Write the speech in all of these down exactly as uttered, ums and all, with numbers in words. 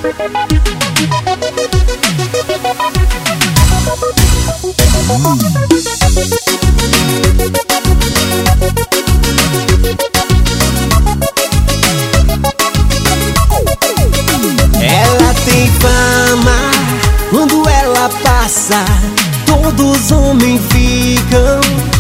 Ela tem fama, quando ela passa, todos os homens ficam.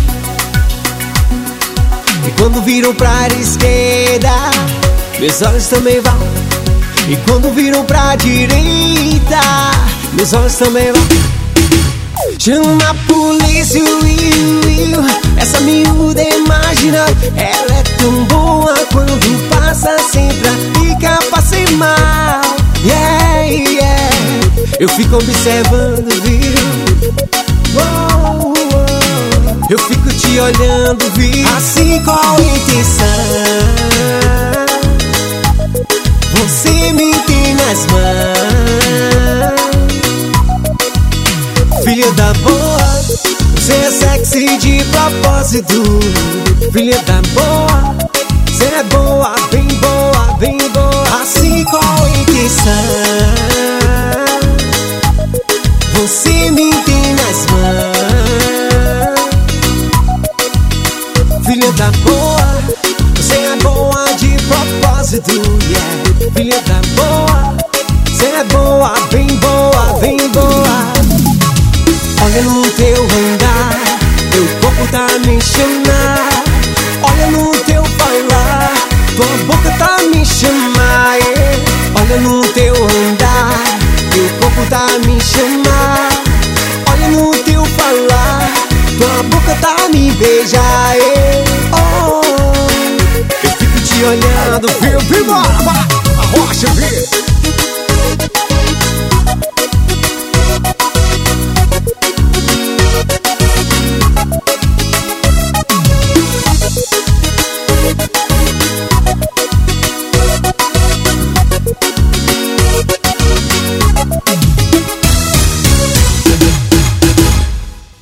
E quando viram pra esquerda, meus olhos também vão. E quando viram pra direita, meus olhos também vão. Chama a polícia, Will, Will. Essa miúda é marginal. Ela é tão boa quando passa, sempre fica pra ser mal. Yeah, yeah. Eu fico observando, viu? Uou, uou. Eu fico te olhando, viu? Assim, qual a intenção? Você me tem nas mãos. Filha da boa, você é sexy de propósito. Filha da boa, você é boa, bem boa, bem boa. Assim, qual a intenção? Você me tem nas mãos. Filha da boa, você é boa de propósito, yeah. Filha da boa, você é boa, bem boa, bem boa. Olha no teu andar, teu corpo tá me chamando. Olha no teu falar, tua boca tá me chamando, yeah. Olha no teu andar, teu corpo tá me chamando. Olha no teu falar, tua boca tá me beijar, yeah. Oh, eu fico te olhando, viu? Vambora, a rocha, viu?